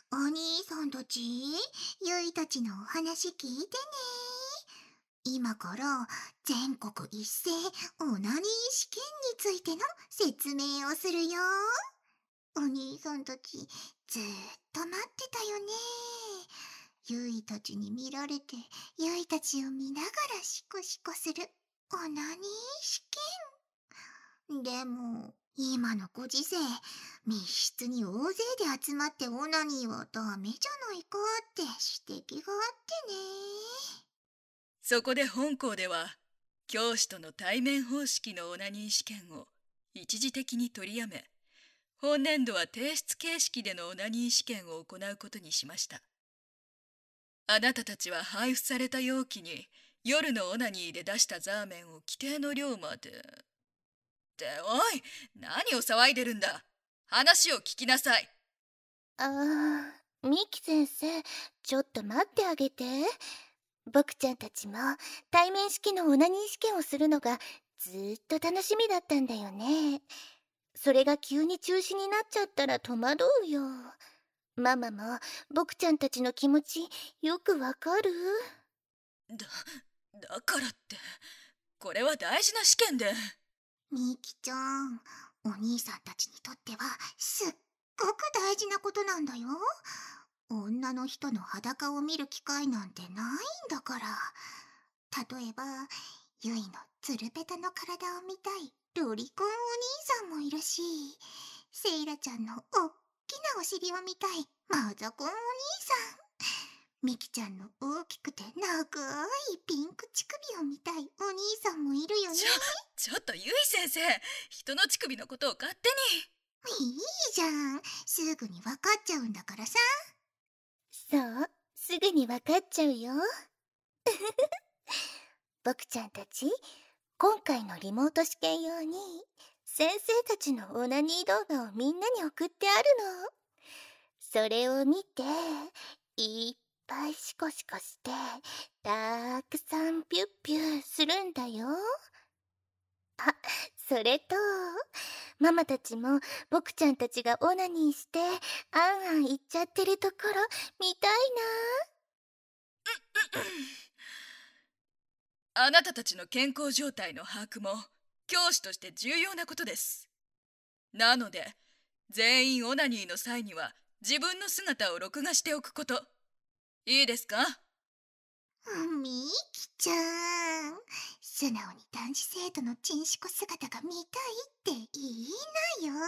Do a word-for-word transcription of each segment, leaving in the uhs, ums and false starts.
お兄さんたち、ゆいたちのお話聞いてね。今から全国一斉オナニー試験についての説明をするよ。お兄さんたち、ずーっと待ってたよね。ゆいたちに見られて、ゆいたちを見ながらシコシコするオナニー試験。でも、今のご時世、密室に大勢で集まってオナニーはダメじゃないかって指摘があってね。 そこで本校では、教師との対面方式のオナニー試験を一時的に取りやめ、本年度は提出形式でのオナニー試験を行うことにしました。あなたたちは配布された容器に夜のオナニーで出したザーメンを規定の量まで。っておい、何を騒いでるんだ。話を聞きなさい。 あー、ミキ先生、ちょっと待ってあげて。僕ちゃんたちも対面式のオナニー試験をするのがずーっと楽しみだったんだよね。それが急に中止になっちゃったら戸惑うよ。ママも僕ちゃんたちの気持ちよくわかる？ だ、だからって、これは大事な試験で。 みきちゃん、お兄さんたちにとってはすっごく大事なことなんだよ。女の人の裸を見る機会なんてないんだから。例えば、ゆいのつるぺたの体を見たいロリコンお兄さんもいるし、セイラちゃんのおっきなお尻を見たいマザコンお兄さん。ミキちゃんの大きくて長いピンク乳首を見たいお兄さんもいるよね。 ちょ、ちょっとゆい先生、人の乳首のことを勝手に。 いいじゃん。すぐにわかっちゃうんだからさ。 そう、すぐにわかっちゃうよ。僕ちゃんたち、今回のリモート試験用に先生たちのオナニー動画をみんなに送ってあるの。それを見て、いっぱいシコシコして、たくさんピュッピュするんだよ。あ、それと、ママたちも僕ちゃんたちがオナニーして、あんあん言っちゃってるところ見たいな。あなたたちの健康状態の把握も教師として重要なことです。なので、全員オナニーの際には自分の姿を録画しておくこと。いいですか？ みきちゃん、素直に男子生徒のチンシコ姿が見たいって言いなよ。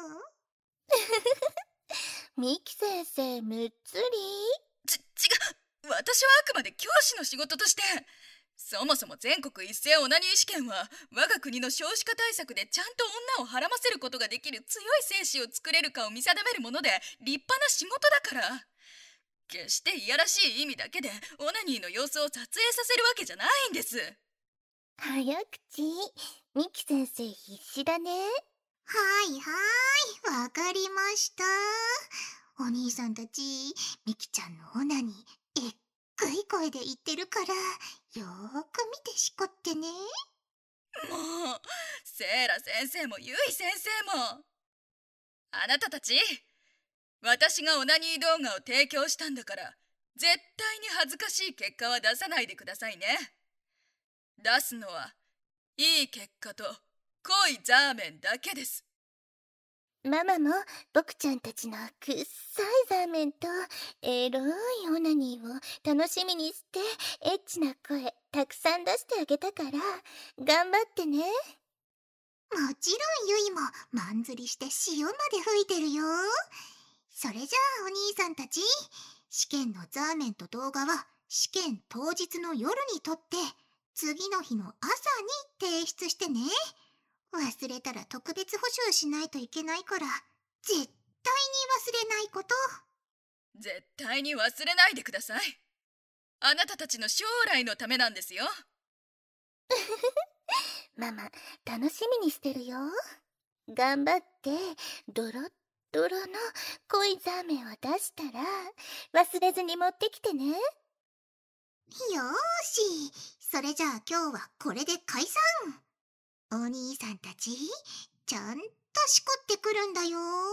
ミキ先生、むっつり？ ち、違う。私はあくまで教師の仕事として。そもそも全国一斉オナニー試験は我が国の少子化対策でちゃんと女をはらませることができる強い精子を作れるかを見定めるもので立派な仕事だから。決していやらしい意味だけでオナニーの様子を撮影させるわけじゃないんです。 早口。ミキ先生必死だね。 はいはい、わかりました。お兄さんたち、みきちゃんのオナニー、えっぐい声で言ってるから、よーく見てしこってね。 もう、セーラ先生もゆい先生も。あなたたち、私がオナニー動画を提供したんだから、絶対に恥ずかしい結果は出さないでくださいね。出すのは、いい結果と濃いザーメンだけです。 ママも僕ちゃんたちのくっさいザーメンとエロいオナニーを楽しみにしてエッチな声たくさん出してあげたから頑張ってね。 もちろんゆいもまんずりして潮まで吹いてるよ。それじゃあお兄さんたち、試験のザーメンと動画は試験当日の夜に撮って次の日の朝に提出してね。忘れたら特別補習しないといけないから絶対に忘れないこと。 絶対に忘れないでください。あなたたちの将来のためなんですよ。 ママ楽しみにしてるよ。頑張ってドロッドロの濃いザーメンを出したら忘れずに持ってきてね。 よーし、それじゃあ今日はこれで解散。お兄さんたち、ちゃんとしこってくるんだよ。